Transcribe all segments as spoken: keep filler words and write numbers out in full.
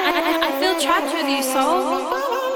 I feel trapped with you, soul.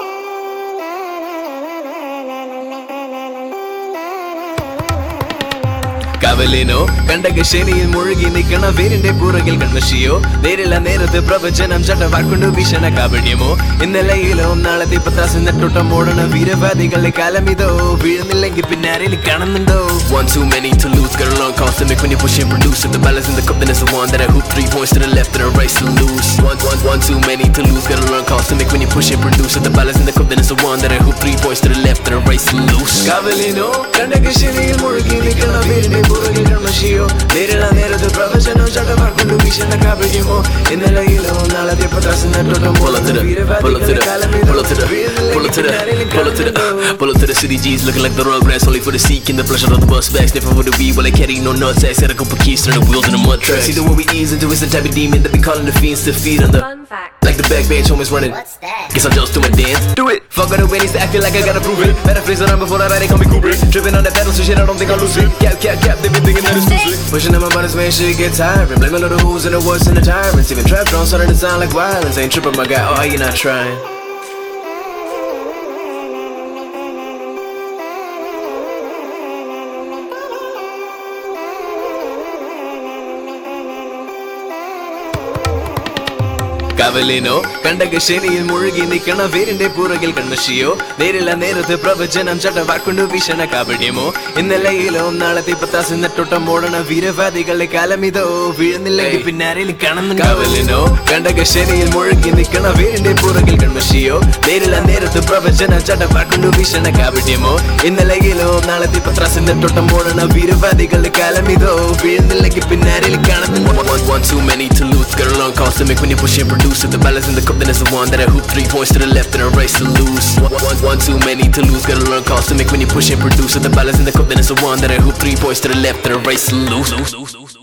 കവലിനോ കണ്ടകശേനിയിൽ മുഴുകി നിൽക്കണ വീരിന്റെ പുറകിൽ കൺമഷിയോ നേരില്ല നേരത്ത് പ്രവചനം ചട്ടവാർക്കൊണ്ടു ഭീഷണ കാവട്യമോ ഇന്നലെയിലോ നാളത്തെ പത്താസ് നെട്ടോട്ടം ഓടണ വീരവാദികളുടെ കാലമിതോ വീഴുന്നില്ലെങ്കിൽ പിന്നെ ആരെയും കാണുന്നുണ്ടോ. One too many to lose, got a long cost to make when you push and produce. If the balance in the cup then it's the one that I hoop three points to the left and a race to lose. One, one, one too many to lose, got a long cost to make when you push and produce. If the balance in the cup then it's the one that I hoop three points to the left and a race to lose. കവലിനോ കണ്ടകശേനിയിൽ മുഴുകി നിൽക്കണ വീരിന്റെ പുറകിൽ കൺമഷിയോ നേരില്ല നേരത്ത് പ്രവചനം ചട്ടവാർക്കൊണ്ടു ഭീഷണ കാവട്യമോ ഇന്നലെയിലോ നാളത്തെ പത്താസ് നെട്ടോട്ടം ഓടണ വീരവാദികളുടെ കാലമിതോ വീഴുന്നില്ലെങ്കിൽ പിന്നെ ആരെയും കാണുന്നുണ്ടോ. Pull up to the city G's looking like the Rugrats, only for the seeking the pleasure of the bus back. Sniffing for the weed while I carry no nuts. I set a couple keys, turn the wheels in the mud tracks. See the one we ease into is the type of demon that be calling the fiends to feed on the Fun fact. like the back bench homies running. What's that? Guess I'm just doing dance. Do it. Fuck all the way, needs to acting like I gotta prove it. Better face around before I ride, they call me Kubrick. Tripping on the pedal, so shit I don't think I'll lose it. Cap, cap, cap, they been thinking that it's music. Pushing on my buttons, man, shit get tiring. Blame a little who's and the worst and the tyrants. Even trap drones starting to sound like violence. Ain't tripping my guy, oh, you're not trying. കവലിനോ കണ്ടകശേനിയിൽ മുഴുകി നിൽക്കണ വീരിന്റെ പുറകിൽ കൺമഷിയോ നേരില്ല നേരത്ത് പ്രവചനം ചട്ടവാർക്കൊണ്ടു ഭീഷണ കാവട്യമോ ഇന്നലെയിലോ നാളത്തെ പത്താസ് നെട്ടോട്ടം ഓടണ വീരവാദികളുടെ കാലമിതോ വീഴുന്നില്ലെങ്കിൽ പിന്നെ ആരെയും കാണുന്നുണ്ടോ. കവലിനോ കണ്ടകശേനിയിൽ മുഴുകി നിൽക്കണ വീരിന്റെ പുറകിൽ കൺമഷിയോ നേരില്ല നേരത്ത് പ്രവചനം ചട്ടവാർക്കൊണ്ടു ഭീഷണ കാവട്യമോ ഇന്നലെയിലോ നാളത്തെ പത്താസ് നെട്ടോട്ടം ഓടണ വീരവാദികളുടെ കാലമിതോ വീഴുന്നില്ലെങ്കിൽ പിന്നെ ആരെയും കാണുന്നുണ്ടോ. One too many to lose, got a long cost to make when you push and produce. If the balance in the cup then it's the one that I hoop three points to the left and a race to lose. One, one, one too many to lose, got a long cost to make when you push and produce. If the balance in the cup then it's the one that I hoop three points to the left and a race to lose.